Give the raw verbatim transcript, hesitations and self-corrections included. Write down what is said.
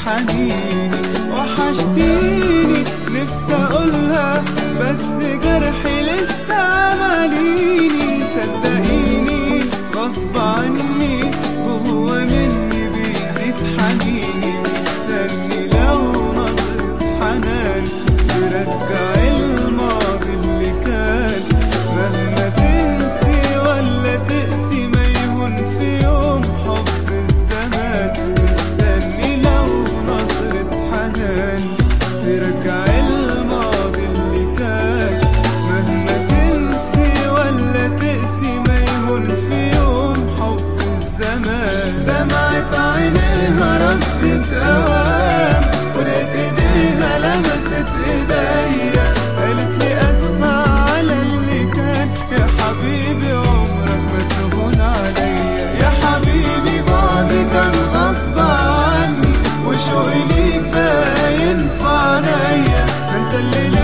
حنيني وحشتيني، نفسي اقولها بس جرحي لسه ماليني. صدقيني غصب عني جوا مني بيزيد حنيني، مستني لو نظرة حنان ترجع الماضي اللي كان. مهما تنسي ولا تقسي ما يهون في يوم حب الزمان، مستني لو نظرة حنان ترجع الماضي اللي كان. مهما تنسي ولا تقسي ما يهون في يوم حب الزمان. دمعت عينيها ردت اوام، ولقيت ايديها لمست ايديا، قالت لي اسفة على اللي كان. يا حبيبي عمرك ما تهون عليا، يا حبيبي بعدي كان غصب عني، وشوقي ليك باين في عينيا. انت اللي